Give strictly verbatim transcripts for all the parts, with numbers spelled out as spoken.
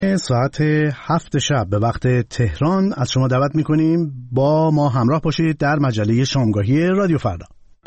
ساعت هفت شب به وقت تهران از شما دعوت میکنیم با ما همراه باشید در مجله شامگاهی رادیو فردا.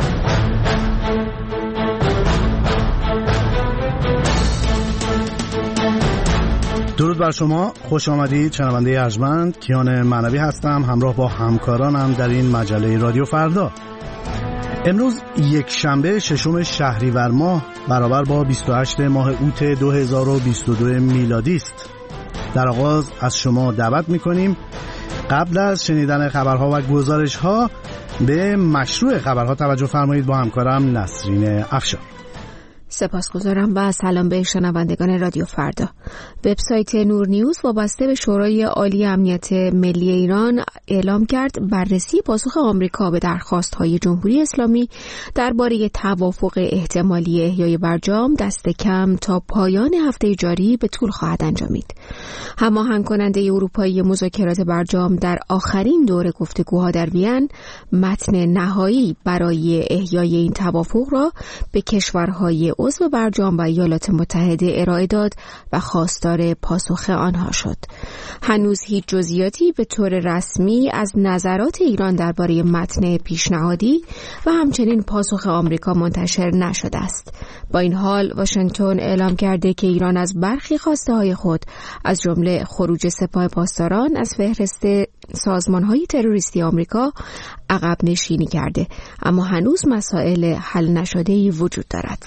درود بر شما، خوش آمدید. شنونده ارجمند کیان معنوی هستم، همراه با همکارانم در این مجله رادیو فردا. امروز یک شنبه ششم شهریور ماه برابر با بیست و هشتم ماه اوت دو هزار و بیست و دو میلادی است. در آغاز از شما دعوت میکنیم قبل از شنیدن خبرها و گزارشها به مشروع خبرها توجه فرمایید. با همکارم نسرین افشار. سپاسگزارم و سلام به شنوندگان رادیو فردا. وبسایت نور نیوز وابسته به شورای عالی امنیت ملی ایران اعلام کرد بررسی پاسخ آمریکا به درخواست‌های جمهوری اسلامی درباره توافق احتمالی احیای برجام دست کم تا پایان هفته جاری به طول خواهد انجامید. هماهنگ کننده اروپایی مذاکرات برجام در آخرین دور گفتگوها در وین متن نهایی برای احیای این توافق را به کشورهای عضو برجام و ایالات متحده ارائه داد و خواستار پاسخ آنها شد. هنوز هیچ جزئیاتی به طور رسمی از نظرات ایران درباره متن پیشنهادی و همچنین پاسخ آمریکا منتشر نشده است. با این حال واشنگتن اعلام کرده که ایران از برخی خواسته‌های خود از جمله خروج سپاه پاسداران از فهرست سازمان‌های تروریستی آمریکا عقب نشینی کرده، اما هنوز مسائل حل نشده‌ای وجود دارد.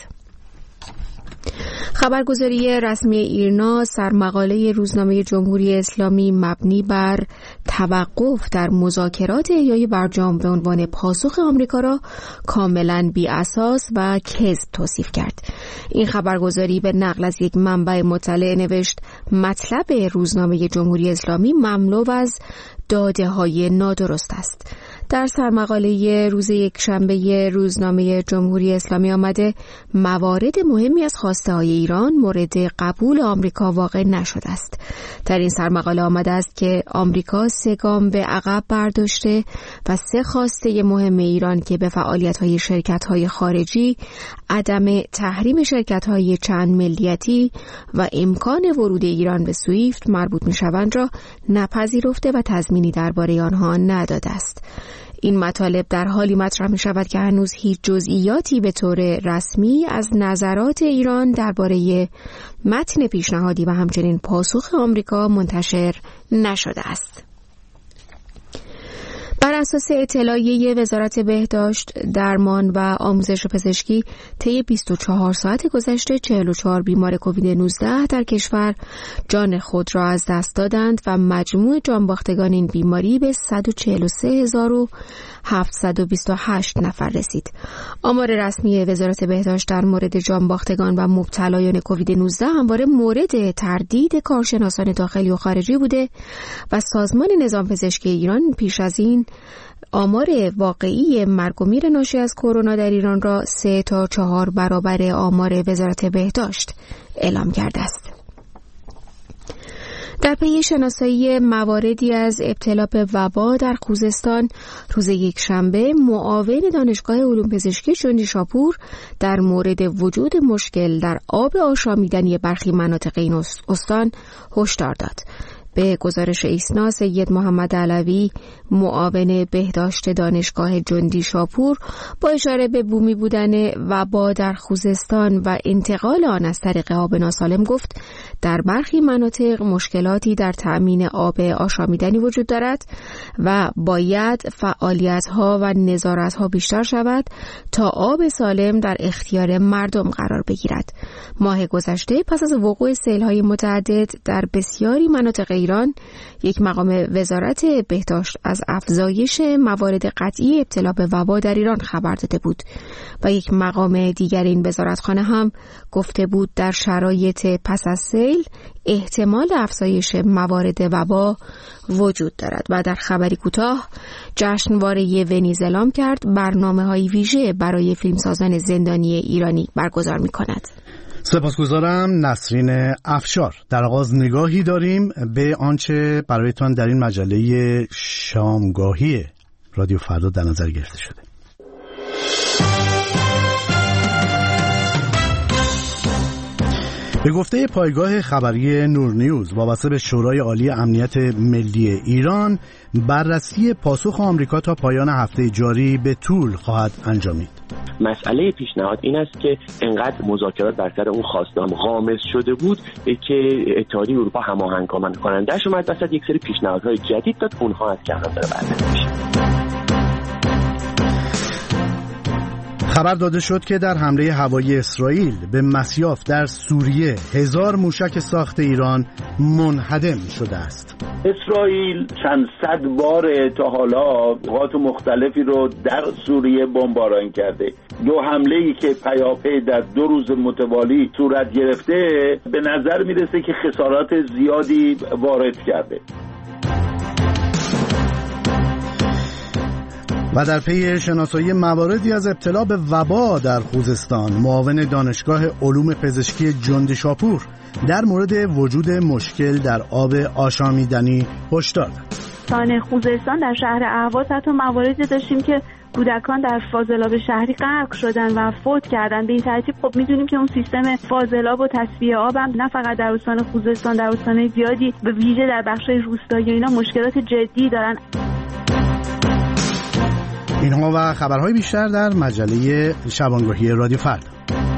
خبرگزاری رسمی ایرنا سرمقاله روزنامه جمهوری اسلامی مبنی بر توقف در مذاکرات احیای برجام به عنوان پاسخ آمریکا را کاملا بی اساس و کذب توصیف کرد. این خبرگزاری به نقل از یک منبع مطلع نوشت مطلب روزنامه جمهوری اسلامی مملو از داده‌های نادرست است. در سرمقاله روز یکشنبه روزنامه جمهوری اسلامی آمده موارد مهمی از خواسته‌های ایران مورد قبول آمریکا واقع نشده است. در این سرمقاله آمده است که آمریکا سه گام به عقب برداشته و سه خواسته مهم ایران که به فعالیت‌های شرکت‌های خارجی، عدم تحریم شرکت‌های چند ملیتی و امکان ورود ایران به سویفت مربوط می‌شوند را نپذیرفته و تضمینی درباره آنها نداده است. این مطالب در حالی مطرح می شود که هنوز هیچ جزئیاتی به طور رسمی از نظرات ایران درباره متن پیشنهادی و همچنین پاسخ آمریکا منتشر نشده است. بر اساس اطلاعیه وزارت بهداشت، درمان و آموزش پزشکی طی بیست و چهار ساعت گذشته چهل و چهار بیمار کووید نوزده در کشور جان خود را از دست دادند و مجموع جانباختگان این بیماری به صد و چهل و سه هزار و هفتصد و بیست و هشت نفر رسید. آمار رسمی وزارت بهداشت در مورد جانباختگان و مبتلایان کووید نوزده همواره مورد تردید کارشناسان داخلی و خارجی بوده و سازمان نظام پزشکی ایران پیش از این آمار واقعی مرگ و میر ناشی از کرونا در ایران را سه تا چهار برابر آمار وزارت بهداشت اعلام کرده است. در پی شناسایی مواردی از ابتلا به وبا در خوزستان روز یکشنبه معاون دانشگاه علوم پزشکی جندی شاپور در مورد وجود مشکل در آب آشامیدنی برخی مناطق این استان هشدار داد. به گزارش ایسنا سید محمد علوی معاون بهداشت دانشگاه جندی شاپور با اشاره به بومی بودن وبا در خوزستان و انتقال آن از طریق آب ناسالم گفت در برخی مناطق مشکلاتی در تأمین آب آشامیدنی وجود دارد و باید فعالیت‌ها و نظارت‌ها بیشتر شود تا آب سالم در اختیار مردم قرار بگیرد. ماه گذشته پس از وقوع سیل‌های متعدد در بسیاری مناطق ایران یک مقام وزارت بهداشت از افزایش موارد قطعی ابتلا به وبا در ایران خبر داده بود و یک مقام دیگر این وزارتخانه هم گفته بود در شرایط پس از سیل احتمال افزایش موارد وبا وجود دارد. و در خبری کوتاه جشنواره ونیز اعلام کرد برنامه‌های ویژه برای فیلمسازان زندانی ایرانی برگزار می‌کند. سپاسگزارم نسرین افشار. در آغاز نگاهی داریم به آنچه برایتان در این مجله شامگاهی رادیو فردا در نظر گرفته شده. به گفته پایگاه خبری نور نیوز وابسته به شورای عالی امنیت ملی ایران، بررسی پاسخ آمریکا تا پایان هفته جاری به طول خواهد انجامید. مسئله پیشنهاد این است که انقدر مذاکرات بر سر اون خواسته هم غامض شده بود که اتحادیه اروپا هماهنگ کننده‌اش اومد وسط یک سری پیشنهادهای جدید داد، اونها از که الان داره بررسی میشه. خبر داده شد که در حمله هوایی اسرائیل به مسیاف در سوریه هزار موشک ساخت ایران منهدم شده است. اسرائیل چند صد بار تا حالا نقاط مختلفی رو در سوریه بمباران کرده. دو حمله‌ای که پیاپی در دو روز متوالی صورت گرفته به نظر میرسه که خسارات زیادی وارد کرده. و در پی شناسایی مواردی از ابتلا به وبا در خوزستان، معاون دانشگاه علوم پزشکی جندیشاپور در مورد وجود مشکل در آب آشامیدنی هشدار داد. استان خوزستان در شهر اهواز حتی مواردی داشتیم که کودکان در فاضلاب شهری غرق شدن و فوت کردن. به این ترتیب خب میدونیم که اون سیستم فاضلاب و تصفیه آب هم نه فقط در استان خوزستان، در استان‌های زیادی به ویژه در بخش‌های روستایی اینا مشکلات جدی دارن. اینها و خبرهای بیشتر در مجله شبانگاهی رادیو فردا.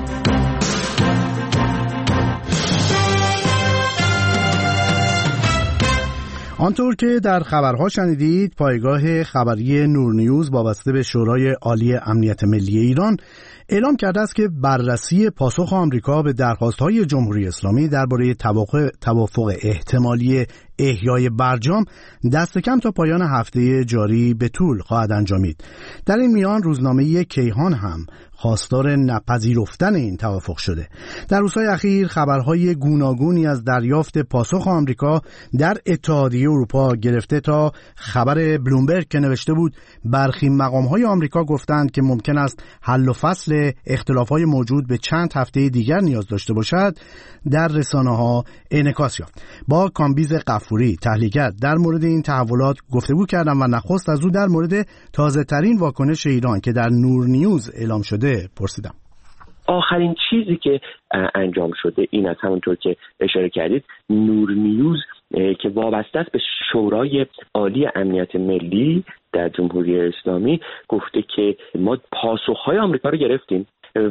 آنطور که در خبرها شنیدید، پایگاه خبری نور نیوز وابسته به شورای عالی امنیت ملی ایران اعلام کرده است که بررسی پاسخ آمریکا به درخواست‌های جمهوری اسلامی درباره توافق احتمالی احیای برجام دست کم تا پایان هفته جاری به طول خواهد انجامید. در این میان روزنامه کیهان هم خواستار نپذیرفتن این توافق شده. در روزهای اخیر خبرهای گوناگونی از دریافت پاسخ آمریکا در اتحادیه اروپا گرفته تا خبر بلومبرگ که نوشته بود برخی مقام‌های آمریکا گفتند که ممکن است حل و فصل اختلاف‌های موجود به چند هفته دیگر نیاز داشته باشد، در رسانه‌ها انعکاس یافت. با کامبیز غفوری تحلیلگر در مورد این تحولات گفتگو کردم و نخست از او در مورد تازه‌ترین واکنش ایران که در نور نیوز اعلام شده پرسیدم. آخرین چیزی که انجام شده این است، همونطور که اشاره کردید، نور نیوز که وابسته است به شورای عالی امنیت ملی در جمهوری اسلامی گفته که ما پاسخ‌های آمریکا رو گرفتیم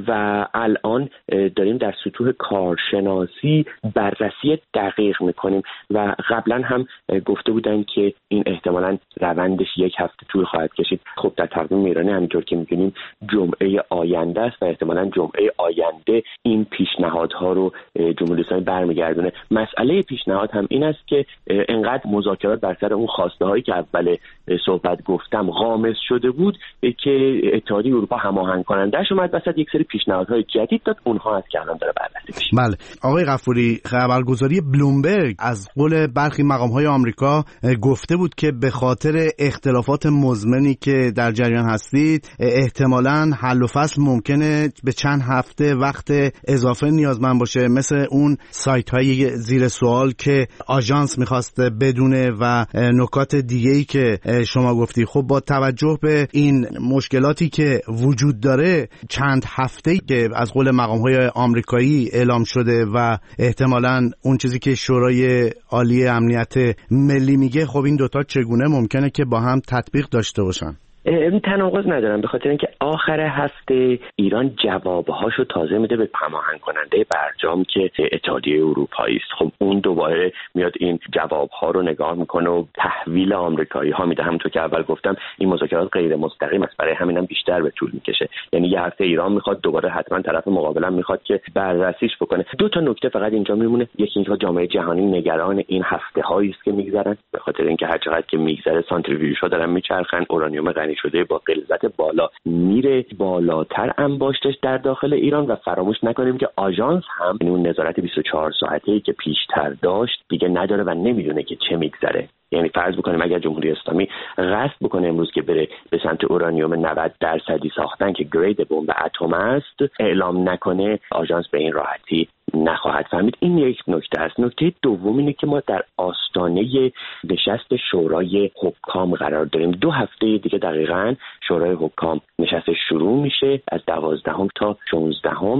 و الان داریم در سطوح کارشناسی بررسی دقیق میکنیم و قبلا هم گفته بودن که این احتمالاً روندش یک هفته طول خواهد کشید. خب در تقویم ایرانی همینطور که میدونیم جمعه آینده است و احتمالاً جمعه آینده این پیشنهادها رو جمهوری اسلامی برمیگردونه. مسئله پیشنهاد هم این است که انقدر مذاکرات بر سر اون خواسته هایی که اول صحبت گفتم غامض شده بود که اتحادیه اروپا هماهنگ کننده‌اش اومد وسط، یک سری پیشنهادهای جدید داد، اونها از که الان داره بررسی میشه. بله آقای غفوری، خبرگزاری بلومبرگ از قول برخی مقام‌های آمریکا گفته بود که به خاطر اختلافات مزمنی که در جریان هستید احتمالاً حل و فصل ممکنه به چند هفته وقت اضافه نیازمند باشه، مثل اون سایت‌های زیر سوال که آژانس می‌خواست بدونه و نکات دیگه‌ای که شما گفتی. خب با توجه به این مشکلاتی که وجود داره، چند هفته‌ای که از قول مقام‌های آمریکایی اعلام شده و احتمالاً اون چیزی که شورای عالی امنیت ملی میگه، خب این دوتا چگونه ممکنه که با هم تطبیق داشته باشن؟ این تناقض ندارم، به خاطر اینکه آخر هفته ایران جوابهاشو تازه میده به هماهنگ کننده برجام که اتحادیه اروپایی است. خب اون دوباره میاد این جوابها رو نگاه میکنه و تحویل آمریکایی ها میده. همونطور که اول گفتم این مذاکرات غیر مستقیم است، برای همینم بیشتر به طول میکشه. یعنی یه هفته ایران میخواد، دوباره حتما طرف مقابلم میخواد که بررسیش بکنه. دو تا نکته فقط اینجا میمونه. یکی اینکه جامعه جهانی نگران این هفته هایی است که میگذرن، به خاطر اینکه هر چقدر که میگذره سانتریفیوژها دارن میچرخن، اورانیوم غنی شده با غلظت بالا میره بالاتر انباشتش در داخل ایران و فراموش نکنیم که آژانس هم اون نظارت بیست و چهار ساعته‌ای که پیشتر داشت دیگه نداره و نمیدونه که چه میگذره. یعنی فرض بکنیم اگر جمهوری اسلامی قصد بکنه امروز که بره به سمت اورانیوم نود درصدی ساختن که گرید بمب اتم است اعلام نکنه، آژانس به این راحتی نخواهد فهمید. این یک نکته است. نکته دوم اینه که ما در آستانه نشست شورای حکام قرار داریم. دو هفته دیگه دقیقاً شورای حکام نشست شروع میشه از دوازدهم تا شانزدهم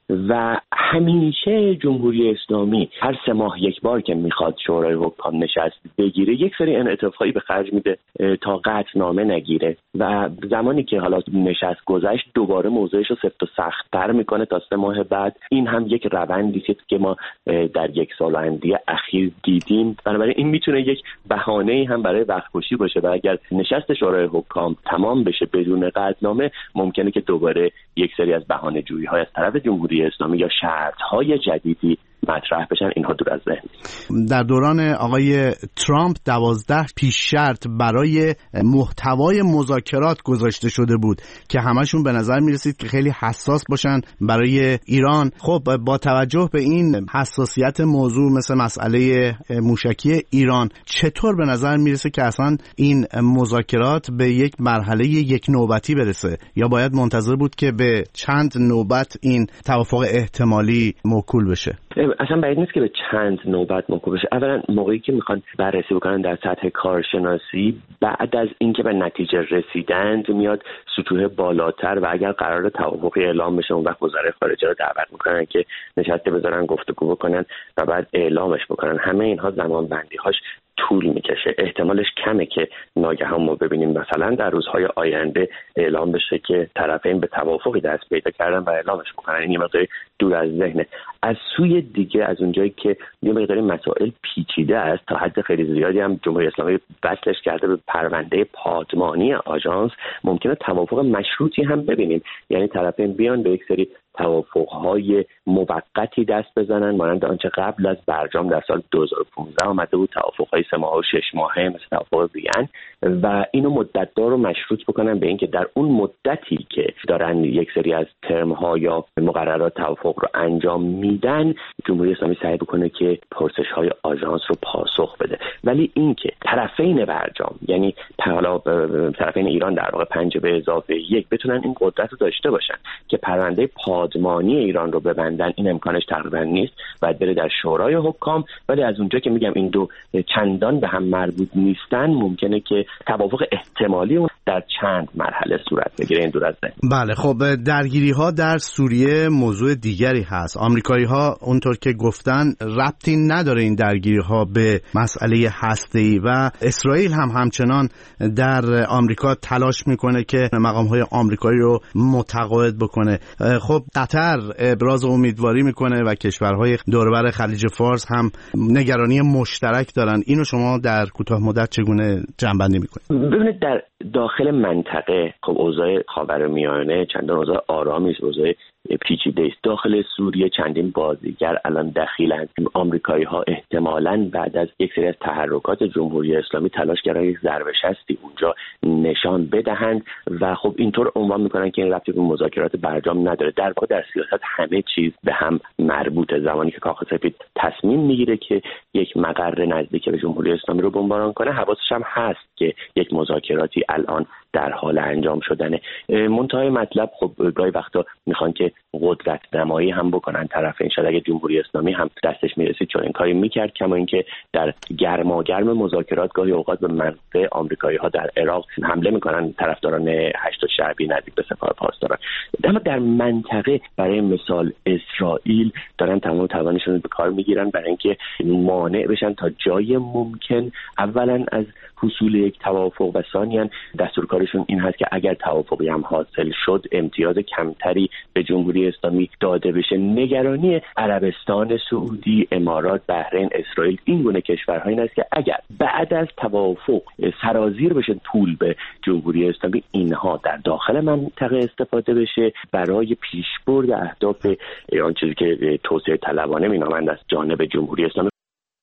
و همیشه جمهوری اسلامی هر سه ماه یک بار که میخواد شورای حکام نشست بگیره یک سری انعطاف‌هایی به خرج میده تا قطعنامه نگیره و زمانی که حالا نشست گذشت دوباره موضوعش رو سفت و سخت‌تر میکنه تا سه ماه بعد. این هم یک روندی که ما در یک سال اندی اخیر دیدیم. بنابراین این میتونه یک بهانه‌ای هم برای وقت‌کشی باشه و اگر نشست شورای حکام تمام بشه بدون قطعنامه ممکنه که دوباره یک سری از بهانه‌جویی‌های از طرف جمهوری اسلامی یا شرط‌های جدیدی مطرح بشن. اینها دور از ذهن. در دوران آقای ترامپ دوازده پیش شرط برای محتوای مذاکرات گذاشته شده بود که همشون به نظر میرسید که خیلی حساس باشن برای ایران. خب با توجه به این حساسیت موضوع مثل مسئله موشکی ایران، چطور به نظر میرسه که اصلا این مذاکرات به یک مرحله یک نوبتی برسه یا باید منتظر بود که به چند نوبت این توافق احتمالی موکول بشه؟ اصلا بعید نیست که به چند نوبت موکول بشه. اولا موقعی که میخوان بررسی بکنن در سطح کارشناسی، بعد از اینکه به نتیجه رسیدند میاد سطوح بالاتر و اگر قرار توافقی اعلام بشه اون وقت وزرای خارجه رو دعوت میکنن که نشسته بذارن گفتگو بکنن و بعد اعلامش بکنن. همه اینها زمان بندی هاش طول میکشه. احتمالش کمه که ناگهان ما ببینیم مثلا در روزهای آینده اعلام بشه که طرفین به توافقی دست پیدا کردن و اعلامش بکنن. این یه مقدار دور از ذهنه. از سوی دیگه از اونجایی که یه مقدار مسائل پیچیده است تا حد خیلی زیادی هم جمهوری اسلامی وصلش کرده به پرونده پادمانی آژانس، ممکنه توافق مشروطی هم ببینیم. یعنی طرفین بیان به یک سری توافق‌های موقتی دست بزنن مانند آنچه قبل از برجام در سال دو هزار و پانزده آمده بود، توافق‌های سه ماه و شش ماهه مثل توافق وین، و اینو مدت‌دار رو مشروط بکنن به اینکه در اون مدتی که دارن یک سری از ترم‌ها یا مقررات توافق رو انجام میدن جمهوری اسلامی سعی بکنه که پرسش‌های آژانس رو پاسخ بده. ولی اینکه طرفین برجام یعنی حالا طرفین ایران در واقع پنج به اضافه یک بتونن این قدرت رو داشته باشن که پرونده پادمانی ایران رو ببندن، این امکانش تقریبا نیست. باید بره در شورای حکام. ولی از اونجا که میگم این دو چندان به هم مربوط نیستن ممکنه که توافق احتمالی اون در چند مرحله صورت بگیره. این دور از ذهن. بله، خب درگیری ها در سوریه موضوع دیگری هست. آمریکایی ها اونطور که گفتن ربطی نداره این درگیری ها به مسئله هسته‌ای و اسرائیل هم همچنان در آمریکا تلاش میکنه که مقام های آمریکایی رو متقاعد بکنه. خب قطر ابراز امیدواری میکنه و کشورهای دوربر خلیج فارس هم نگرانی مشترک دارن. اینو شما در کوتاه مدت چگونه جمع‌بندی میکنید؟ ببینید در داخل منطقه خب اوضاع خاورمیانه چندان اوضاع آرامی است، اوضاع پیچیده است. داخل سوریه چندین بازیگر الان دخیلند. آمریکایی ها احتمالاً بعد از یک سری از تحرکات جمهوری اسلامی تلاش کردن یک ضربه شستی اونجا نشان بدهند و خب اینطور عنوان میکنن که این ربطی به مذاکرات برجام نداره. در واقع در سیاست همه چیز به هم مربوطه. زمانی که کاخ سفید تصمیم میگیره که یک مقر نزدیک به جمهوری اسلامی رو بمباران کنه، حواسش هم هست که یک مذاکراتی الان در حال انجام شدنه. منتهای مطلب خب گاهی وقتا میخوان که قدرت نمایی هم بکنن طرفین. شاید اگه جمهوری اسلامی هم دستش میرسید چون این کاری میکرد، کما اینکه در گرماگرم مذاکرات گاهی اوقات به منطقه آمریکایی ها در عراق حمله میکنن، طرفداران هشت شعبی نزدیک به سپاه پاسداران. اما در منطقه برای مثال اسرائیل دارن تمام توانشون رو به کار میگیرن برای اینکه مانع بشن تا جای ممکن اولا از حصول یک توافق و ثانیاً دستورکارشون این هست که اگر توافقی هم حاصل شد امتیاز کمتری به جمهوری اسلامی داده بشه. نگرانی عربستان سعودی، امارات، بحرین، اسرائیل این گونه کشورها این است که اگر بعد از توافق سرازیر بشه پول به جمهوری اسلامی، اینها در داخل منطقه استفاده بشه برای پیشبرد اهداف آن چیزی که توسعه طلبانه مینامند از جانب جمهوری اسلامی.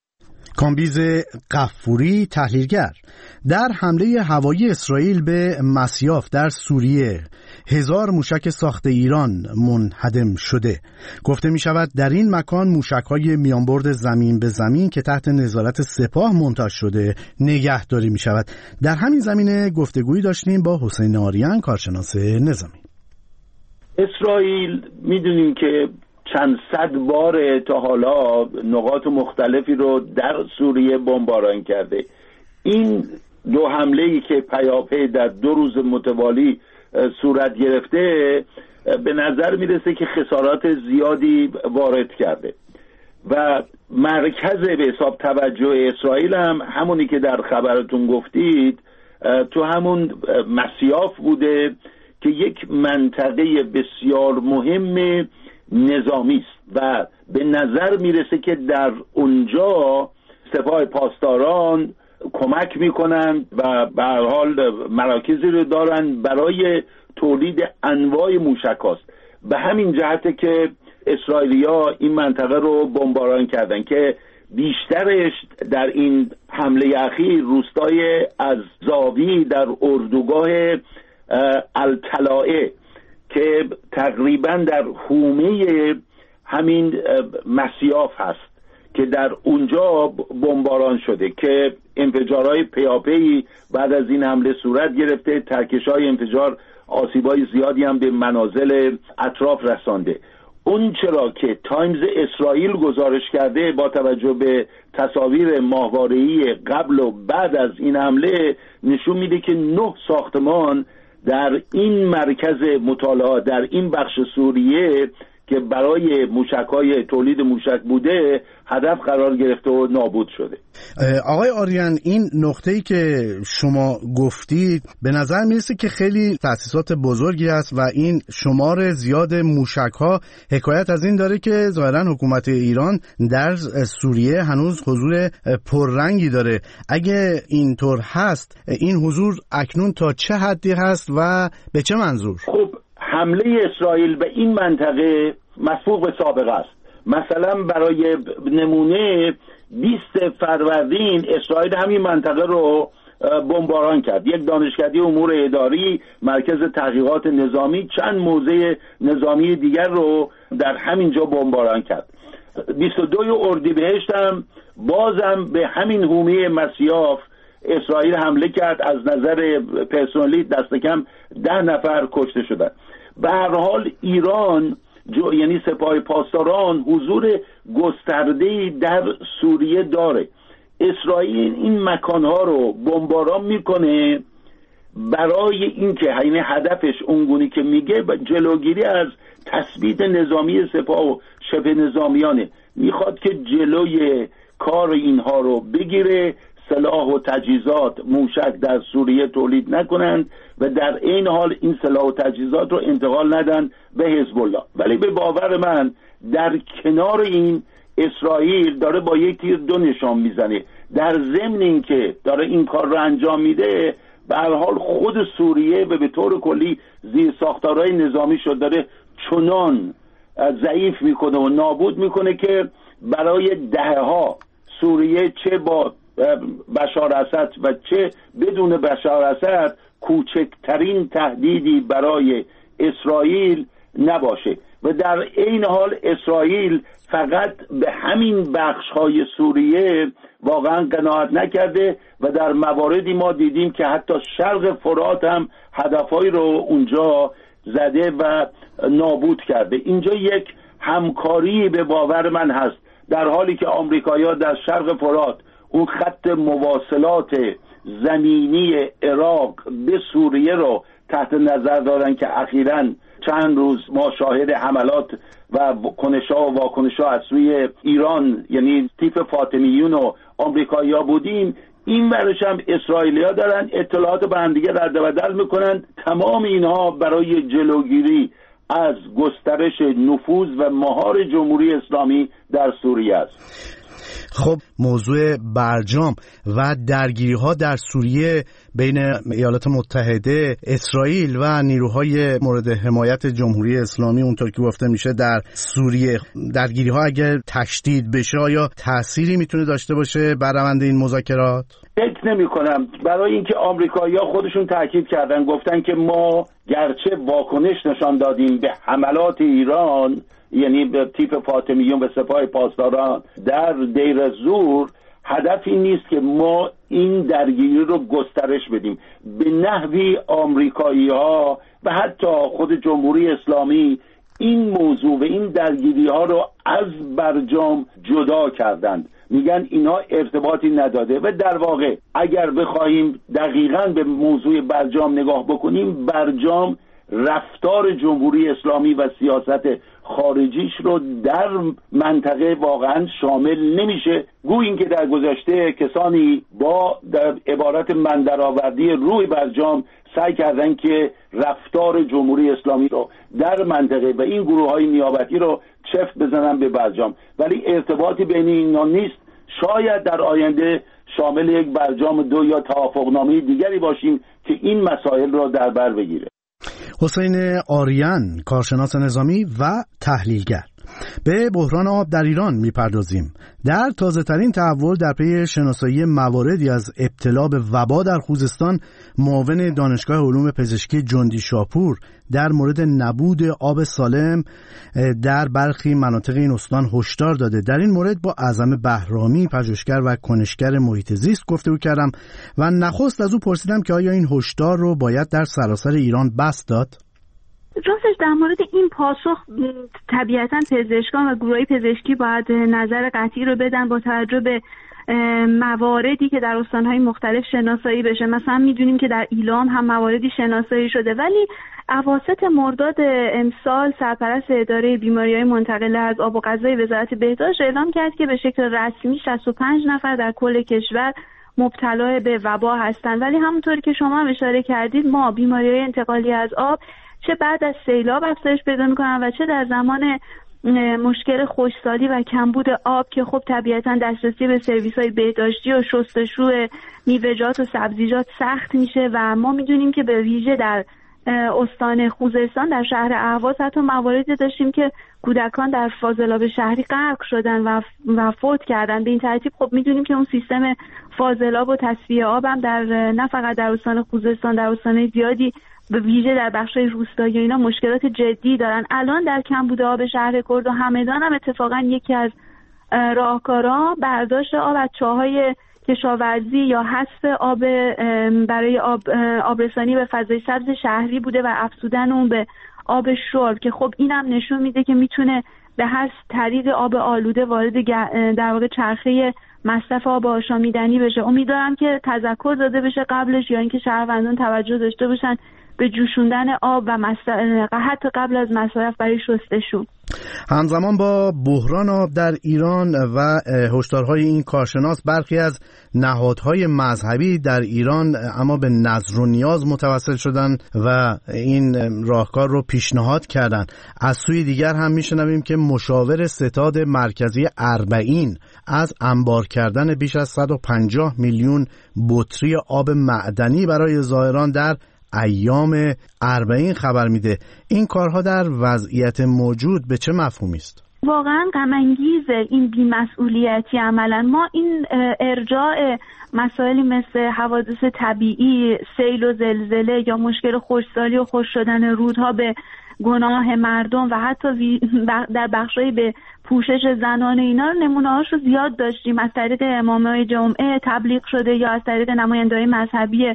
کامبیز غفوری، تحلیلگر: در حمله هوایی اسرائیل به مسیاف در سوریه هزار موشک ساخت ایران منهدم شده. گفته می شود در این مکان موشک‌های میانبرد زمین به زمین که تحت نظارت سپاه مونتاژ شده نگهداری می شود. در همین زمینه گفتگویی داشتیم با حسین آریان، کارشناس نظامی. اسرائیل میدونیم که چند صد بار تا حالا نقاط مختلفی رو در سوریه بمباران کرده. این دو حمله‌ای که پیاپی در دو روز متوالی صورت گرفته به نظر میرسه که خسارات زیادی وارد کرده و مرکز به حساب توجه اسرائیل هم همونی که در خبرتون گفتید تو همون مسیاف بوده که یک منطقه بسیار مهم نظامی است و به نظر میرسه که در اونجا سپاه پاسداران کمک میکنن و به هر حال مراکزی رو دارن برای تولید انواع موشک‌هاست. به همین جهته که اسرائیلیا این منطقه رو بمباران کردن که بیشترش در این حمله اخیر روستای از زاوی در اردوگاه الطلائه که تقریبا در حومه همین مسیاف هست که در اونجا بمباران شده که انفجارهای پیاپی بعد از این حمله صورت گرفته، ترکش‌های انفجار آسیبای زیادی هم به منازل اطراف رسانده. اون چرا که تایمز اسرائیل گزارش کرده با توجه به تصاویر ماهواره‌ای قبل و بعد از این حمله نشون میده که نه ساختمان در این مرکز مطالعات در این بخش سوریه که برای موشک‌های تولید موشک بوده هدف قرار گرفته و نابود شده. آقای آریان، این نقطه‌ای که شما گفتید به نظر میرسه که خیلی تأسیسات بزرگی است و این شمار زیاد موشک‌ها حکایت از این داره که ظاهراً حکومت ایران در سوریه هنوز حضور پررنگی داره. اگه اینطور هست این حضور اکنون تا چه حدی هست و به چه منظور؟ خب حمله اسرائیل به این منطقه مسبوق به سابقه است. مثلا برای نمونه بیست فروردین اسرائیل همین منطقه رو بمباران کرد. یک دانشکده امور اداری، مرکز تحقیقات نظامی، چند موضع نظامی دیگر رو در همین جا بمباران کرد. بیست و دو اردیبهشت هم بازم به همین حومه مسیاف اسرائیل حمله کرد. از نظر پرسنلی دست کم ده نفر کشته شدند. به هر حال ایران جو یعنی سپاه پاسداران حضور گسترده‌ای در سوریه داره. اسرائیل این مکانها رو بمباران میکنه برای اینکه یعنی هدفش اونگونی که میگه جلوگیری از تثبیت نظامی سپاه و شبه نظامیانه. میخواد که جلوی کار اینها رو بگیره، سلاح و تجهیزات موشک در سوریه تولید نکنند و در این حال این سلاح و تجهیزات رو انتقال ندن به حزب الله. ولی به باور من در کنار این اسرائیل داره با یک تیر دو نشان میزنه. در ضمن این که داره این کار رو انجام میده به هر حال خود سوریه و به طور کلی زیر ساختارهای نظامی شد داره چنان ضعیف میکنه و نابود میکنه که برای دهها سوریه چه با بشار اسد و چه بدون بشار اسد کوچکترین تهدیدی برای اسرائیل نباشه و در این حال اسرائیل فقط به همین بخش‌های سوریه واقعا قناعت نکرده و در مواردی ما دیدیم که حتی شرق فرات هم هدفهایی رو اونجا زده و نابود کرده. اینجا یک همکاری به باور من هست، در حالی که آمریکایی‌ها در شرق فرات اون خط مواصلات زمینی عراق به سوریه رو تحت نظر دارن که اخیراً چند روز ما شاهد حملات و کنش‌ها و واکنش‌ها از سوی ایران یعنی تیپ فاطمیون و آمریکایی‌ها بودیم. این ورش هم اسرائیلی‌ها دارن اطلاعات با هم دیگه رد و بدل میکنن. تمام اینها برای جلوگیری از گسترش نفوذ و مهار جمهوری اسلامی در سوریه است. خب موضوع برجام و درگیری‌ها در سوریه بین ایالات متحده، اسرائیل و نیروهای مورد حمایت جمهوری اسلامی اونطور که گفته میشه در سوریه، درگیری‌ها اگر تشدید بشه آیا تأثیری میتونه داشته باشه بر روند این مذاکرات؟ فکر نمی کنم، برای اینکه آمریکایی‌ها خودشون تاکید کردن، گفتن که ما گرچه واکنش نشان دادیم به حملات ایران یعنی به تیپ فاطمیون و سپاه پاسداران در دیر زور، هدفی نیست که ما این درگیری رو گسترش بدیم. به نحوی آمریکایی‌ها و حتی خود جمهوری اسلامی این موضوع و این درگیری ها رو از برجام جدا کردند. میگن اینا ارتباطی نداده و در واقع اگر بخوایم دقیقاً به موضوع برجام نگاه بکنیم، برجام رفتار جمهوری اسلامی و سیاست خارجیش رو در منطقه واقعا شامل نمیشه. گویا اینکه در گذشته کسانی با در عبارت من درآوردی روی برجام سعی کردن که رفتار جمهوری اسلامی رو در منطقه و این گروه‌های نیابتی رو چفت بزنن به برجام، ولی ارتباطی بین اینا نیست. شاید در آینده شامل یک برجام دو یا توافقنامه دیگری باشیم که این مسائل را در بر بگیره. حسین آریان، کارشناس نظامی و تحلیلگر. به بحران آب در ایران میپردازیم. در تازه ترین تحول در پی شناسایی مواردی از ابتلا به وبا در خوزستان، معاون دانشگاه علوم پزشکی جندی شاپور در مورد نبود آب سالم در برخی مناطق این استان هشدار داده. در این مورد با اعظم بهرامی، پژوهشگر و کنشگر محیط زیست گفتگو کردم و نخست از او پرسیدم که آیا این هشدار رو باید در سراسر ایران بس داد؟ راستش در مورد این پاسخ طبیعتاً پزشکان و گروه‌های پزشکی باید نظر قطعی رو بدن با توجه به مواردی که در استان‌های مختلف شناسایی بشه. مثلا می‌دونیم که در ایلام هم مواردی شناسایی شده، ولی اواسط مرداد امسال سرپرست اداره بیماری‌های منتقله از آب و غذای وزارت بهداشت اعلام کرد که به شکل رسمی شصت و پنج نفر در کل کشور مبتلا به وبا هستند. ولی همونطوری که شما هم اشاره کردید، ما بیماری‌های انتقالی از آب چه بعد از سیلاب افزایش پیدا می‌کنن و چه در زمان مشکل خشکسالی و کمبود آب که خب طبیعتاً دسترسی به سرویس‌های بهداشتی و شستشو میوه‌جات و سبزیجات سخت میشه و ما می‌دونیم که به ویژه در استان خوزستان در شهر اهواز حتی مواردی داشتیم که کودکان در فاضلاب شهری غرق شدن و و فوت کردن. به این ترتیب خب می‌دونیم که اون سیستم فاضلاب و تصفیه آب هم در نه فقط در استان خوزستان، در استان‌های زیادی به ویژه در بخش‌های روستایی اینا مشکلات جدی دارن. الان در کمبود آب شهر کرد و همدان هم اتفاقا یکی از راهکارها برداشت آب از چاه‌های کشاورزی یا حذف آب برای آب آبرسانی به فضای سبز شهری بوده و افزودن اون به آب شرب که خب اینم نشون میده که میتونه به هر طریق آب آلوده وارد در واقع چرخه مصرف آب آشامیدنی بشه. امیدوارم که تذکر داده بشه قبلش یا اینکه شهروندان توجه داشته باشن به جوشوندن آب و مصرف حتی قبل از مصرف برای شستشو. همزمان با بحران آب در ایران و هشدارهای این کارشناس، برخی از نهادهای مذهبی در ایران اما به نظر و نیاز متوسل شدن و این راهکار رو پیشنهاد کردن. از سوی دیگر هم میشنویم که مشاور ستاد مرکزی اربعین از انبار کردن بیش از صد و پنجاه میلیون بطری آب معدنی برای زائران در ایام اربعین خبر میده. این کارها در وضعیت موجود به چه مفهومی است؟ واقعا غم انگیزه این بی‌مسئولیتی. عملا ما این ارجاع مسائلی مثل حوادث طبیعی، سیل و زلزله یا مشکل خشکسالی و خشک شدن رودها به گناه مردم و حتی در بخشای به پوشش زنان اینا رو نمونه‌هاش رو زیاد داشتیم. از طریق امامای جمعه تبلیغ شده یا از طریق نماینده‌های مذهبی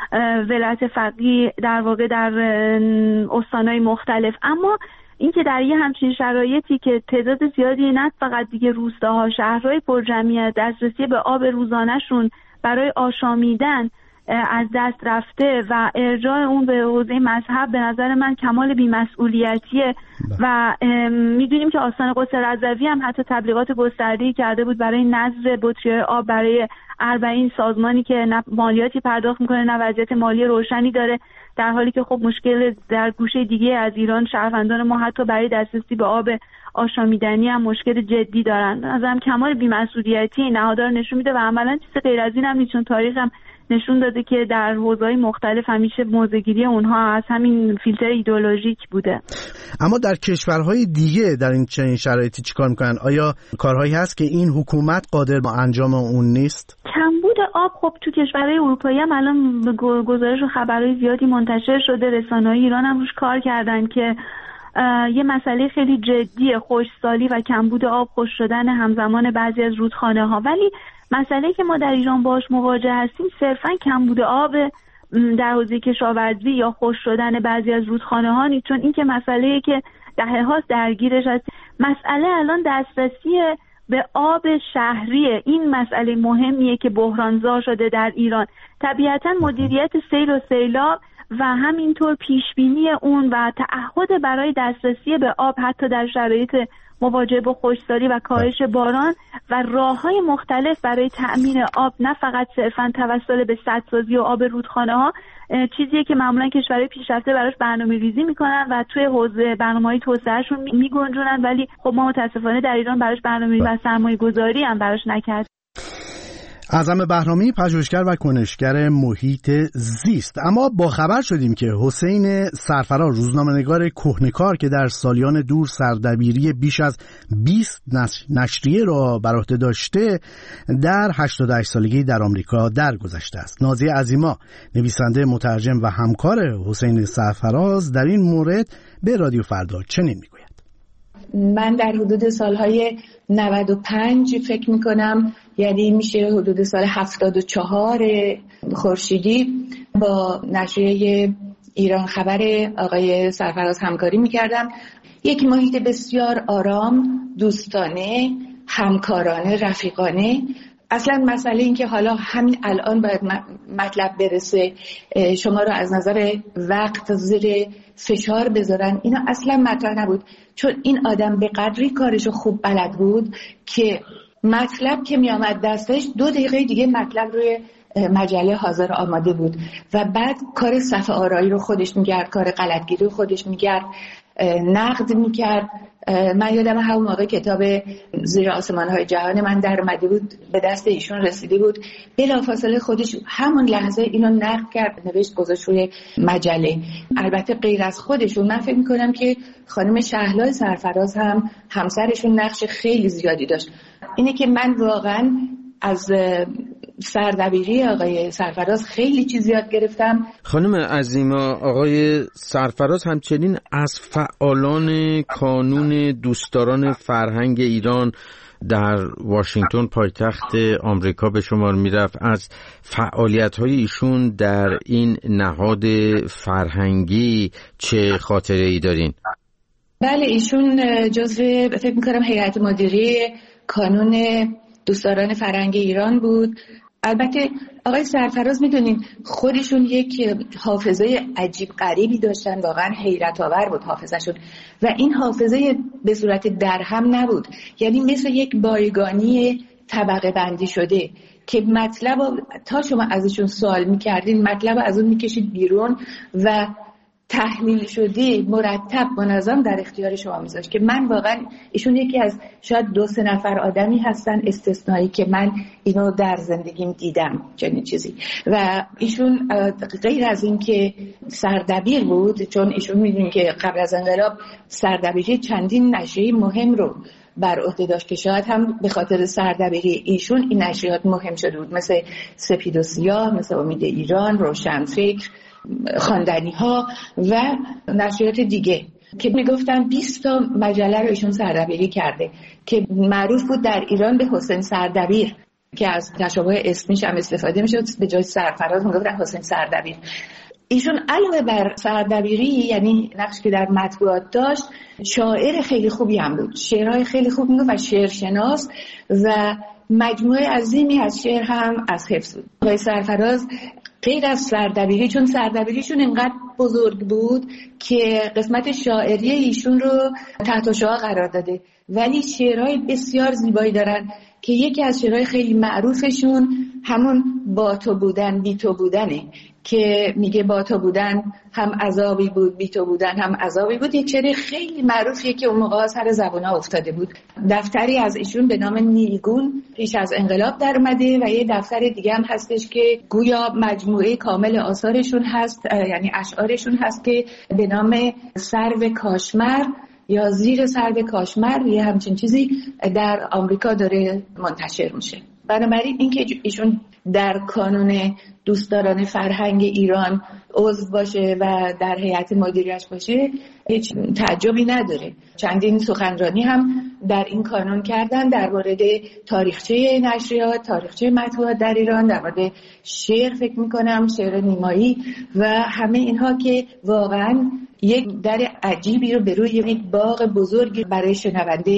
ولایت فقیه در واقع در استان‌های مختلف. اما اینکه در یه همچین شرایطی که تعداد زیادی نه فقط دیگه روستاها، شهرهای پرجمعیت دسترسی به آب روزانه‌شون برای آشامیدن از دست رفته و ارجاع اون به حوزه مذهب به نظر من کمال بی‌مسئولیتیه. و میدونیم که آستان قدس رضوی هم حتی تبلیغات گسترده‌ای کرده بود برای نظر بطری آب برای اربعین، سازمانی که نه مالیاتی پرداخت میکنه نه وضعیت مالی روشنی داره، در حالی که خب مشکل در گوشه دیگه از ایران شهروندان ما حتی برای دسترسی به آب آشامیدنی هم مشکل جدی دارن. از هم کمال بی‌مسئولیتی نهادار نشون میده و عملا چیز غیر از این هم نیست، چون تاریخ هم نشون داده که در حوزه‌های مختلف همیشه موضع‌گیری اونها از همین فیلتر ایدئولوژیک بوده. اما در کشورهای دیگه در این چنین شرایطی چیکار میکنن؟ آیا کارهایی هست که این حکومت قادر به انجام اون نیست؟ کمبود آب خب تو کشورهای اروپایی هم الان گزارش و خبرهای زیادی منتشر شده. رسانه‌های ایران هم روش کار کردن که یه مسئله خیلی جدیه خشکسالی و کمبود آب، خشک شدن همزمان بعضی از رودخانه‌ها. ولی مسئله که ما در ایران باهاش مواجه هستیم صرفاً کمبود آب در حوزه کشاورزی یا خشک شدن بعضی از رودخانه‌ها نیست، چون این که مسئله‌ای که دهه‌هاست درگیرش هست. مسئله الان دسترسی به آب شهریه. این مسئله مهمیه که بحرانزا شده در ایران. طبیعتاً مدیریت سیل و سیلاب و همینطور پیشبینی اون و تعهد برای دسترسی به آب حتی در شرایط مواجهه با خشکسالی و کاهش باران و راه‌های مختلف برای تأمین آب، نه فقط صرفاً توسل به سدسازی و آب رودخانه‌ها، چیزیه که معمولاً کشورهای پیشرفته براش برنامه‌ریزی میکنن و توی حوزه برنامه‌های توسعه‌شون میگنجونن، ولی خب ما متأسفانه در ایران براش برنامه‌ریزی و سرمایه‌گذاری هم براش نکرد. اعظم بهرامی، پژوهشگر و کنشگر محیط زیست. اما با خبر شدیم که حسین سرفراز، روزنامه‌نگار کهنه‌کار که در سالیان دور سردبیری بیش از بیست نشریه را بر عهده داشته، در هشتاد و هشت سالگی در آمریکا درگذشته است. نازیه عظیما، نویسنده، مترجم و همکار حسین سرفراز، در این مورد به رادیو فردا چنین میگوید: من در حدود سالهای نود و پنج فکر میکنم، یعنی میشه حدود سال هفتاد و چهار خورشیدی، با نشریه ایران خبر آقای سرفراز همکاری میکردم. یک محیط بسیار آرام، دوستانه، همکارانه، رفیقانه. اصلا مسئله این که حالا همین الان باید مطلب برسه، شما رو از نظر وقت زیر فشار بذارن، اینا اصلا مطرح نبود، چون این آدم به قدری کارشو خوب بلد بود که مطلب که می آمد دستش دو دقیقه دیگه مطلب روی مجله حاضر آماده بود و بعد کار صفحه آرایی رو خودش می‌کرد، کار غلطگیری رو خودش می‌کرد، نقد می‌کرد. من یادم همون موقع کتاب زیر آسمان‌های جهان من در اومده بود، به دست ایشون رسیده بود، بلافاصله خودش همون لحظه اینو نقد کرد، نوشت، گذاشت روی مجله. البته غیر از خودشون، من فکر می‌کنم که خانم شهلای سرفراز هم همسرشون نقش خیلی زیادی داشت. اینه که من واقعاً از سردبیری آقای سرفراز خیلی چیز یاد گرفتم. خانم عظیما، آقای سرفراز همچنین از فعالان کانون دوستداران فرهنگ ایران در واشنگتن پایتخت آمریکا به شمار میرفت. از فعالیت‌های ایشون در این نهاد فرهنگی چه خاطره ای دارین؟ بله، ایشون جزو فکر می‌کنم هیئت مدیره کانون دوستداران فرهنگ ایران بود. البته آقای سرفراز میدونین خودشون یک حافظه عجیب غریبی داشتن، واقعا حیرت آور بود حافظه‌شون، و این حافظه به صورت درهم نبود، یعنی مثل یک بایگانی طبقه بندی شده که مطلب تا شما ازشون سوال میکردین مطلب از اون میکشید بیرون و تحلیل شده، مرتب، منظم در اختیار شما میذاشت که من واقعا ایشون یکی از شاید دو سه نفر آدمی هستن استثنایی که من اینو در زندگیم دیدم چنین چیزی. و ایشون غیر از این که سردبیر بود، چون ایشون میدونین که قبل از انقلاب سردبیری چندین نشریه مهم رو بر عهده داشت که شاید هم به خاطر سردبیری ایشون این نشریات مهم شده بود، مثل سپید و سیاه، مثل امید ایران، روشنفکر، خواندنی ها و نشریات دیگه که میگفتن بیست تا مجله رو ایشون سردبیری کرده که معروف بود در ایران به حسین سردبیر، که از تشابه اسمیش هم استفاده میشد، به جای سرفراز میگفتن حسین سردبیر. ایشون علاوه بر سردبیری، یعنی نقش که در مطبوعات داشت، شاعر خیلی خوبی هم بود، شعرهای خیلی خوب میگفت و شعرشناس و مجموعه عظیمی از شعر هم از حفظ بود. آقای سرفراز غیر از سردبیری، چون سردبیریشون اینقدر بزرگ بود که قسمت شاعری ایشون رو تحت شعاع قرار داده، ولی شعرهای بسیار زیبایی دارن که یکی از شعرهای خیلی معروفشون همون با تو بودن بی تو بودنه، که میگه با تو بودن هم عذابی بود، بی تو بودن هم عذابی بود. یک شعر خیلی معروفیه که اون موقع سر زبونا افتاده بود. دفتری از ایشون به نام نیلگون پیش از انقلاب در اومده و یه دفتر دیگه هم هستش که گویا مجموعه کامل آثارشون هست، یعنی اشعارشون هست، که به نام سرو کاشمر یا زیر سرو کاشمر، یه همچین چیزی در آمریکا داره منتشر میشه. بنابراین اینکه ایشون در کانون دوستداران فرهنگ ایران عضو باشه و در هیئت مدیریش باشه هیچ تعجبی نداره. چندین سخنرانی هم در این کانون کردن در مورد تاریخچه نشریات، تاریخچه مطبوعات در ایران، در مورد شعر فکر میکنم، شعر نیمایی و همه اینها، که واقعا یک در عجیبی رو به روی یک باغ بزرگ برای شنونده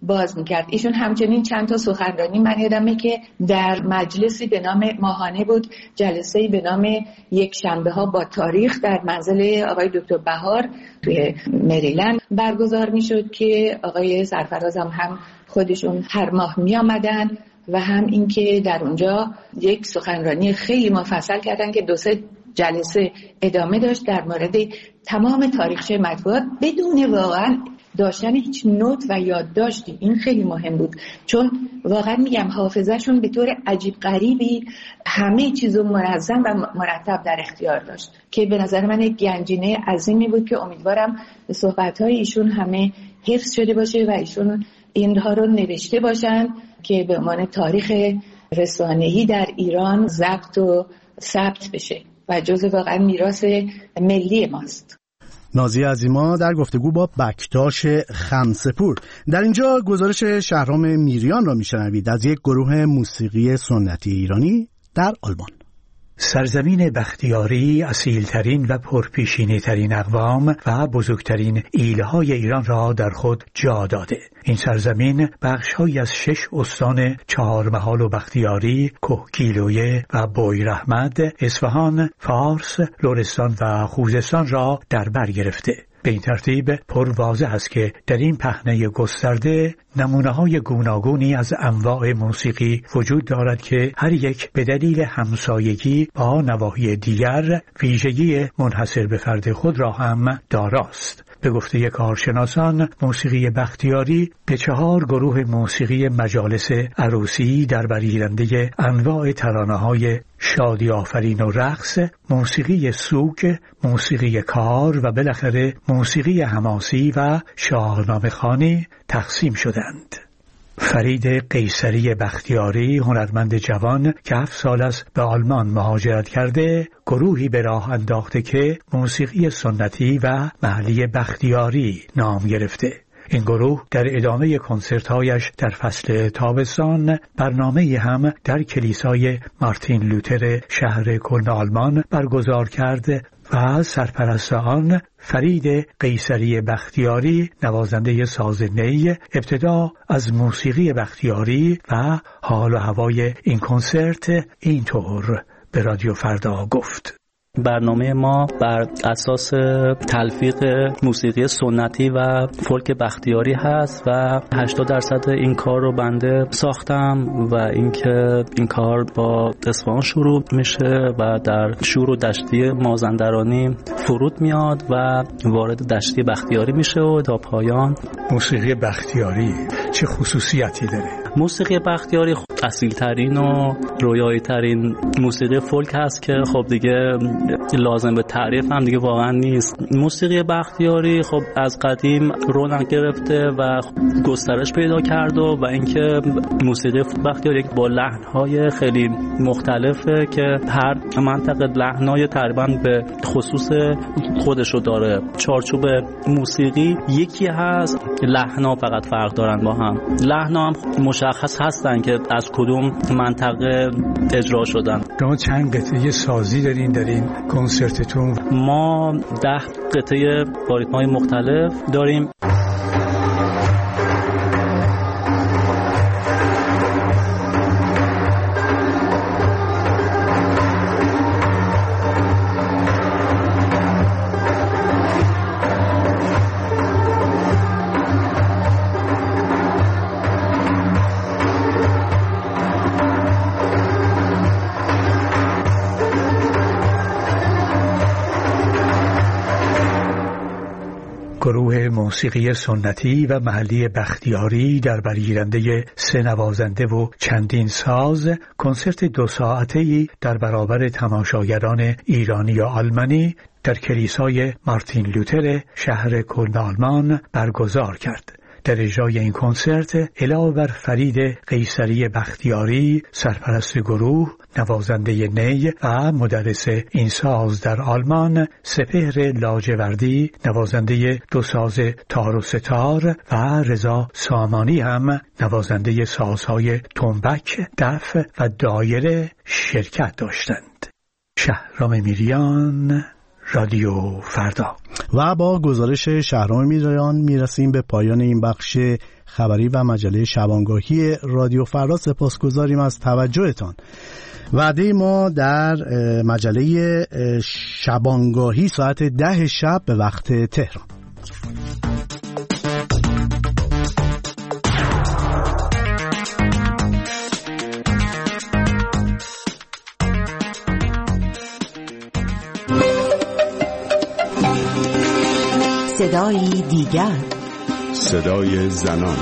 باز میکرد. ایشون همچنین چند تا سخنرانی، من یادمه که در مجلسی به نام ماهانه بود، جلسه‌ای به نام یک شنبه ها با تاریخ در منزل آقای دکتر بهار توی مریلند برگزار میشد که آقای سرفراز هم, هم خودشون هر ماه می آمدن و هم اینکه در اونجا یک سخنرانی خیلی مفصل کردن که دو سه جلسه ادامه داشت در مورد تمام تاریخچه مطبوعات بدون واقعا داشتن هیچ نوت و یادداشتی. این خیلی مهم بود چون واقعا میگم حافظه‌شون به طور عجیب غریبی همه چیزو منظم و مرتب در اختیار داشت که به نظر من یک گنجینه عظیمی بود که امیدوارم به صحبت‌های ایشون همه حفظ شده باشه و ایشون اینها رو نوشته باشن که به عنوان تاریخ رسانه‌ای در ایران ضبط و ثبت بشه و جزو واقعا میراث ملی ماست. نازیه عظیما در گفتگو با بکتاش خمسه‌پور. در اینجا گزارش شهرام میریان را میشنوید از یک گروه موسیقی سنتی ایرانی در آلمان. سرزمین بختیاری اصیلترین و پرپیشینی ترین اقوام و بزرگترین ایله‌های ایران را در خود جا داده. این سرزمین بخش‌هایی از شش استان چهارمحال و بختیاری، کهگیلویه و بویراحمد، اصفهان، فارس، لرستان و خوزستان را در بر گرفته. به این ترتیب پر واضح است که در این پهنه گسترده نمونه‌های گوناگونی از انواع موسیقی وجود دارد که هر یک به دلیل همسایگی با نواحی دیگر ویژگی منحصر به فرد خود را هم داراست. به گفته کارشناسان، موسیقی بختیاری به چهار گروه موسیقی مجالس عروسی در برگیرنده انواع ترانه‌های شادی آفرین و رقص، موسیقی سوگ، موسیقی کار و بالاخره موسیقی حماسی و شاهنامه خوانی تقسیم شدند. فرید قیصری بختیاری، هنرمند جوان که هفت سال است به آلمان مهاجرت کرده، گروهی به راه انداخته که موسیقی سنتی و محلی بختیاری نام گرفته. این گروه در ادامه کنسرت‌هایش در فصل تابستان برنامه‌ای هم در کلیسای مارتین لوتر شهر کلن آلمان برگزار کرد و سرپرست آن فرید قیصری بختیاری، نوازنده ساز نی، ابتدا از موسیقی بختیاری و حال و هوای این کنسرت اینطور به رادیو فردا گفت: برنامه ما بر اساس تلفیق موسیقی سنتی و فولک بختیاری هست و هشتاد درصد این کار رو بنده ساختم و اینکه این کار با اصفهان شروع میشه و در شور و دشتی مازندرانی فرود میاد و وارد دشتی بختیاری میشه و تا پایان. موسیقی بختیاری چه خصوصیتی داره؟ موسیقی بختیاری اصیل ترین و رویایی ترین موسیقی فولک هست که خب دیگه لازم به تعریف هم دیگه واقعا نیست. موسیقی بختیاری خب از قدیم رونق گرفته و گسترش پیدا کرد و, و اینکه موسیقی بختیاری با لحن‌های خیلی مختلفه که هر منطقه لحن‌های تقریبا به خصوص خودشو داره. چارچوب موسیقی یکی هست، لحن‌ها فقط فرق دارن با هم. لحن‌ها هم مشخص هستن که از کدوم منطقه اجرا شدن. شما چند قطعه سازی دارین در این کنسرتتون؟ ما ده قطعه با ریتم‌های مختلف داریم. گروه موسیقی سنتی و محلی بختیاری در برگیرنده سه نوازنده و چندین ساز کنسرت دو ساعته‌ای در برابر تماشاگران ایرانی و آلمانی در کلیسای مارتین لوتر شهر کلن آلمان برگزار کرد. در اجرای این کنسرت علاوه بر فرید قیصری بختیاری، سرپرست گروه، نوازنده نی و مدرس این ساز در آلمان، سپهر لاجوردی، نوازنده دو ساز تار و ستار و رضا سامانی هم نوازنده سازهای تنبک، دف و دایره شرکت داشتند. شهرام میریان، رادیو فردا. و با گزارش شهرام میرایان میرسیم به پایان این بخش خبری و مجله شبانگاهی رادیو فردا. سپاسگزاریم از توجهتان. وعده ما در مجله شبانگاهی ساعت ده شب به وقت تهران. صدای دیگر، صدای زنان.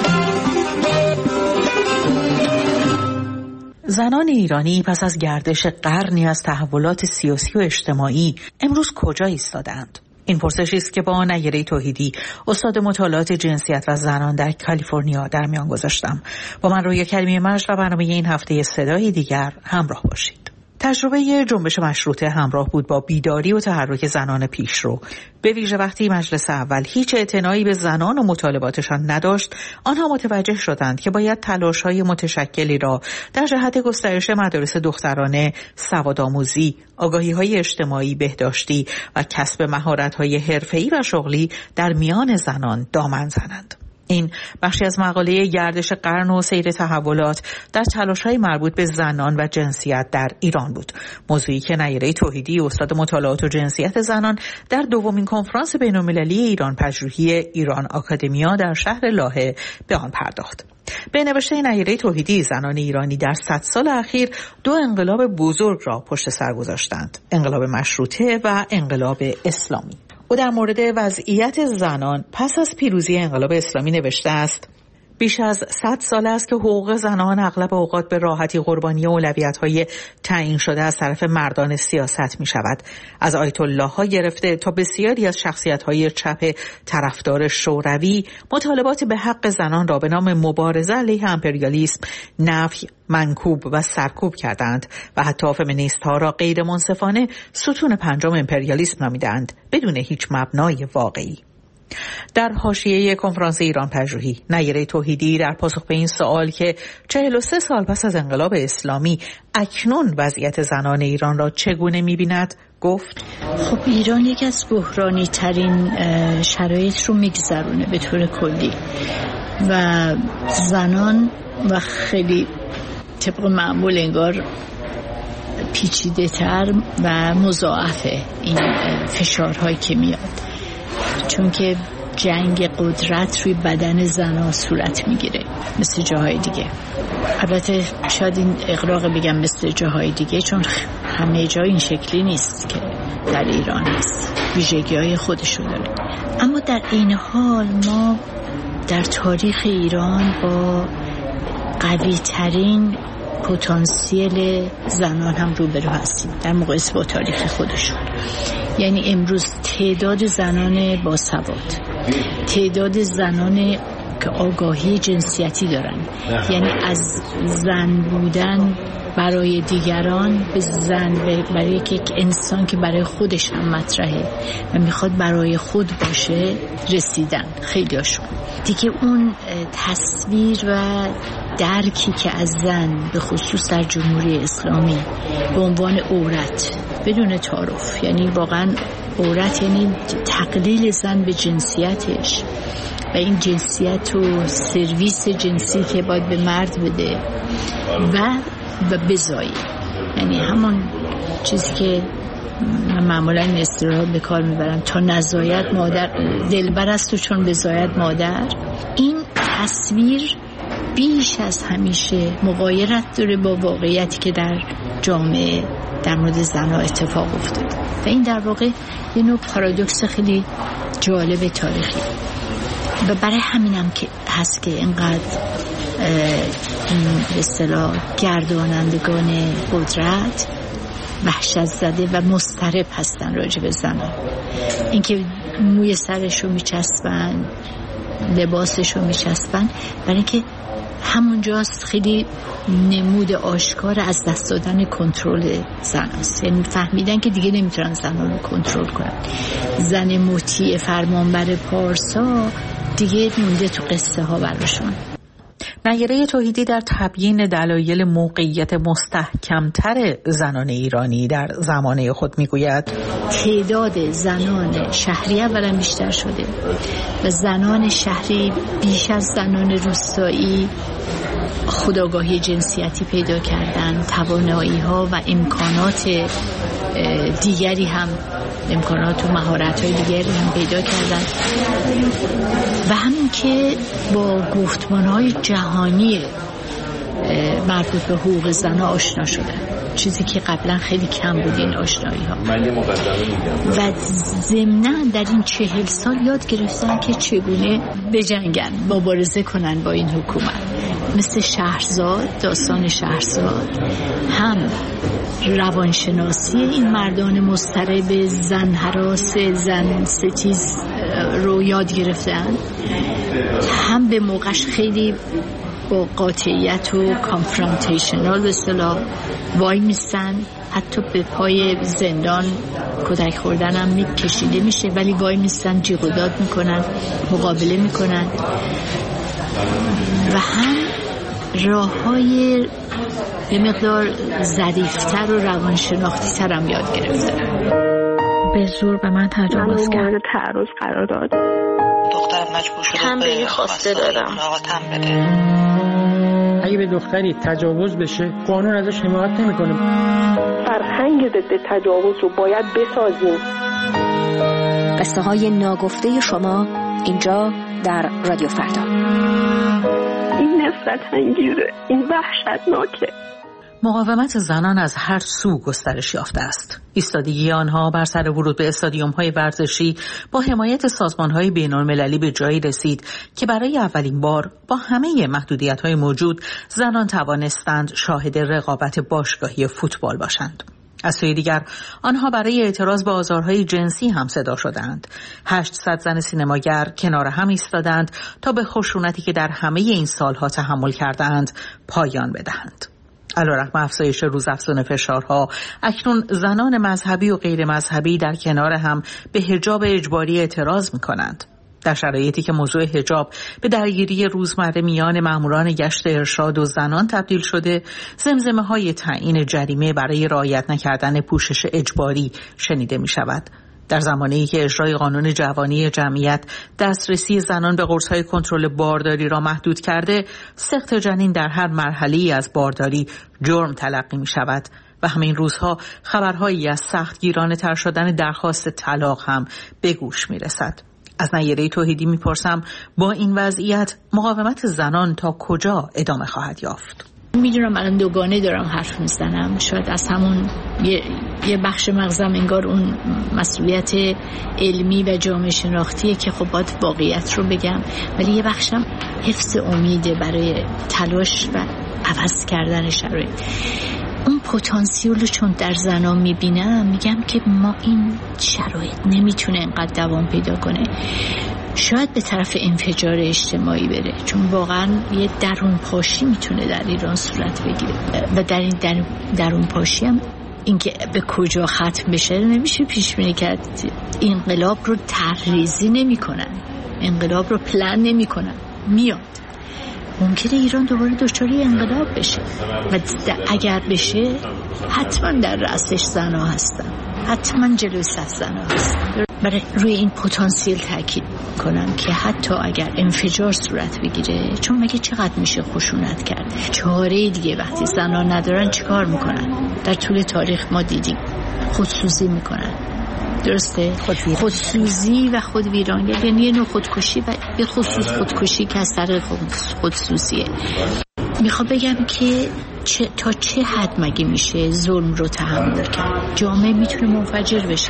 زنان ایرانی پس از گردش قرنی از تحولات سیاسی و اجتماعی امروز کجا ایستادند؟ این پرسشی است که با نیره توحیدی، استاد مطالعات جنسیت و زنان در کالیفرنیا، در میان گذاشتم. با من رویا کریمی مجد و برنامه این هفته صدای دیگر همراه باشید. تجربه جنبش مشروطه همراه بود با بیداری و تحرک زنان پیشرو. به ویژه وقتی مجلس اول هیچ اعتنایی به زنان و مطالباتشان نداشت، آنها متوجه شدند که باید تلاش‌های متشکلی را در جهت گسترش مدارس دخترانه، سوادآموزی، آگاهی‌های اجتماعی، بهداشتی و کسب مهارت‌های حرفه‌ای و شغلی در میان زنان دامن زنند. این بخشی از مقاله گردش قرن و سیر تحولات در تلاش‌های مربوط به زنان و جنسیت در ایران بود. موضوعی که نیره توحیدی، استاد مطالعات و جنسیت زنان، در دومین کنفرانس بین‌المللی ایران پژوهی ایران آکادمیا در شهر لاهه به آن پرداخت. به نوشته نیره توحیدی، زنان ایرانی در صد سال اخیر دو انقلاب بزرگ را پشت سر گذاشتند: انقلاب مشروطه و انقلاب اسلامی. او در مورد وضعیت زنان پس از پیروزی انقلاب اسلامی نوشته است: بیش از صد سال است که حقوق زنان اغلب اوقات به راحتی قربانی اولویت‌های تعیین شده از طرف مردان سیاست می شود. از آیت الله ها گرفته تا بسیاری از شخصیت‌های چپ طرفدار شوروی، مطالبات به حق زنان را به نام مبارزه علیه امپریالیسم نفی، منکوب و سرکوب کردند و حتی فمینیست‌ها را غیر منصفانه ستون پنجم امپریالیسم نامیدند بدون هیچ مبنای واقعی. در حاشیه کنفرانس ایران پژوهی، نیره توحیدی در پاسخ به این سوال که چهل و سه سال پس از انقلاب اسلامی اکنون وضعیت زنان ایران را چگونه می‌بیند گفت: خب ایران یکی از بحرانی ترین شرایط رو میگذرونه به طور کلی و زنان و خیلی طبق معمول انگار پیچیده تر و مضاعفه این فشارهایی که میاد، چون که جنگ قدرت روی بدن زنها صورت میگیره مثل جاهای دیگه. البته شاید این اغراق بگم مثل جاهای دیگه، چون همه جا این شکلی نیست که در ایران هست، ویژگی های خودشو داره. اما در این حال ما در تاریخ ایران با قوی ترین پتانسیل زنان هم روبرو هستیم در مقایسه با تاریخ خودشون. یعنی امروز تعداد زنان باسواد، تعداد زنان که آگاهی جنسیتی دارن، یعنی از زن بودن برای دیگران به زن، برای یک انسان که برای خودش هم مطرحه و میخواد برای خود باشه، رسیدن خیلی هاشون. دیگه اون تصویر و درکی که از زن به خصوص در جمهوری اسلامی به عنوان عورت بدون تعارف، یعنی واقعا عورت یعنی تقلیل زن به جنسیتش و این جنسیت و سرویس جنسی که باید به مرد بده و و بزایی، یعنی همون چیزی که من معمولا این اصطلاح به کار میبرم: تا نزاید مادر دلبر است و چون بزاید مادر. این تصویر بیش از همیشه مغایرت داره با واقعیتی که در جامعه در مورد زنها اتفاق افتاده و این در واقع یه نوع پارادوکس خیلی جالب تاریخی و برای همینم که هست که اینقدر به اصطلاح گردانندگان قدرت وحشت زده و مضطرب هستن راجع به زنان. اینکه موی سرشو میچسبن، لباسشو میچسبن، برای اینکه همونجاست خیلی نمود آشکار از دست دادن کنترل زن است. یعنی فهمیدن که دیگه نمیتونن زنان رو کنترل کنن. زن مطیع فرمانبر پارسا دیگه مونده تو قصه ها براشون. نیره توحیدی در تبیین دلایل موقعیت مستحکمتر زنان ایرانی در زمانه خود میگوید تعداد زنان شهری اولا بیشتر شده و زنان شهری بیش از زنان روستایی خودآگاهی جنسیتی پیدا کردن، توانایی ها و امکانات دیگری هم امکانات و مهارت های دیگری هم پیدا کردن و همین که با گفتمان های جهانی مربوط به حقوق زن آشنا شدن، چیزی که قبلا خیلی کم بود این آشنایی ها. من یه مقدمه میگم و ضمناً در این چهل سال یاد گرفتن که چگونه بجنگن، مبارزه کنن با این حکومت. مثل شهرزاد، داستان شهرزاد، هم روانشناسی این مردان مضطرب زن هراس زن ستیز رو یاد گرفتن، هم به موقعش خیلی با قاطعیت و کانفرانتیشنال به اصطلاح وای میستن، حتی به پای زندان کودک خوردن هم میکشیده میشه ولی وای میستن، جیغ و داد میکنن، مقابله میکنن و هم راه های به مقدار ظریفتر و روانشناختی تر هم یاد گرفتن. به زور به من تجاوز کرد. من تعرض قرار داد. دختر مجبور شده تنبیه خواسته دادم. اگه به دختری تجاوز بشه قانون ازش حمایت نمیکنه. فرهنگ ضد تجاوز رو باید بسازیم. قصه های ناگفته شما اینجا در رادیو فردا. این نفرت انگیزه، این وحشتناکه. مقاومت زنان از هر سو گسترش یافته است. ایستادگی آنها بر سر ورود به استادیوم‌های ورزشی با حمایت سازمان‌های بین‌المللی به جایی رسید که برای اولین بار با همه محدودیت‌های موجود زنان توانستند شاهد رقابت باشگاهی فوتبال باشند. از سوی دیگر آنها برای اعتراض به آزارهای جنسی هم صدا شدند. هشتصد زن سینماگر کنار هم ایستادند تا به خشونتی که در همه این سالها تحمل کردند پایان بدهند. علیرغم افزایش روزافزون فشارها، اکنون زنان مذهبی و غیر مذهبی در کنار هم به حجاب اجباری اعتراض می‌کنند. در شرایطی که موضوع حجاب به درگیری روزمره میان ماموران گشت ارشاد و زنان تبدیل شده، زمزمه‌های تعیین جریمه برای رعایت نکردن پوشش اجباری شنیده می‌شود. در زمانی که اجرای قانون جوانی جمعیت دسترسی زنان به قرص‌های کنترل بارداری را محدود کرده، سقط جنین در هر مرحله‌ای از بارداری جرم تلقی می‌شود و همین روزها خبرهایی از سختگیرانه تر شدن درخواست طلاق هم به گوش می‌رسد. از نیره توحیدی می‌پرسم با این وضعیت مقاومت زنان تا کجا ادامه خواهد یافت؟ میدونم الان دوگانه دارم حرف میزنم، شاید از همون یه, یه بخش مغزم انگار اون مسئولیت علمی و جامعه شناختیه که خب باید واقعیت رو بگم، ولی یه بخشم حفظ امیده برای تلاش و عوض کردن شرایط. اون پتانسیل رو چون در زنان میبینم میگم که ما این شرایط نمیتونه اینقدر دوام پیدا کنه، شاید به طرف انفجار اجتماعی بره، چون واقعا یه درون پاشی میتونه در ایران صورت بگیره و در این در درون پاشی هم اینکه به کجا ختم بشه نمیشه پیش بینی کرد. انقلاب رو طرح‌ریزی نمیکنن، انقلاب رو پلن نمیکنن، میاد. ممکنه ایران دوباره دچار انقلاب بشه و اگر بشه حتما در رأسش زن‌ها هستن، حتما جلوی صف زن‌ها هستن. برای روی این پتانسیل تاکید کنم که حتی اگر انفجار صورت بگیره، چون مگه چقدر میشه خشونت کرد، چاره دیگه وقتی زنان ندارن چیکار میکنن؟ در طول تاریخ ما دیدیم خودسوزی میکنن، درسته؟ خودسوزی و خودویرانی، یعنی یه نوع خودکشی و به خصوص خودکشی که از طریق خودسوزیه. میخوام بگم که چه تا چه حد مگه میشه ظلم رو تحمل کرد؟ جامعه میتونه منفجر بشه.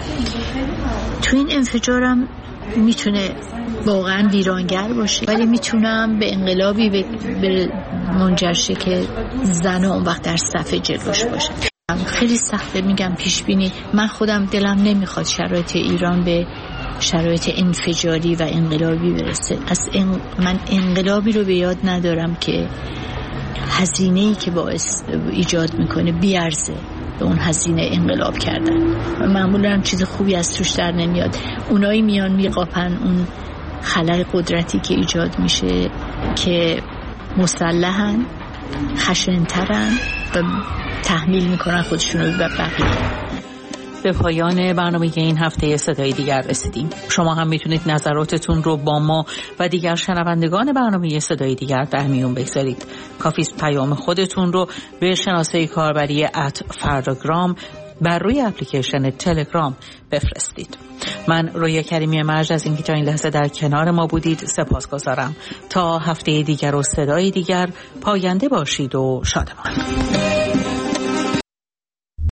تو این انفجارم میتونه واقعا ویرانگر باشه، ولی میتونم به انقلابی به منجر شه که زن‌ها اون وقت در صف جلوش باشه. خیلی سخته میگم پیش بینی. من خودم دلم نمیخواد شرایط ایران به شرایط انفجاری و انقلابی برسه. از ان... من انقلابی رو به یاد ندارم که هزینه‌ای که باعث ایجاد میکنه بیارزه به اون هزینه انقلاب کردن. و معمولا هم چیز خوبی از توش در نمیاد. اونایی میان میقاپن اون خلل قدرتی که ایجاد میشه که مسلحن، خشنترن و تحمیل میکنن خودشون رو به بقیه. به پایان برنامه این هفته صدای دیگر رسیدیم. شما هم میتونید نظراتتون رو با ما و دیگر شنوندگان برنامه صدای دیگر در میون بگذارید. کافیست پیام خودتون رو به شناسه کاربری ات فرداگرام بر روی اپلیکیشن تلگرام بفرستید. من رویا کریمی مرج از اینکه تا این لحظه در کنار ما بودید سپاسگزارم. تا هفته دیگر و صدای دیگر، پاینده باشید و شادمان.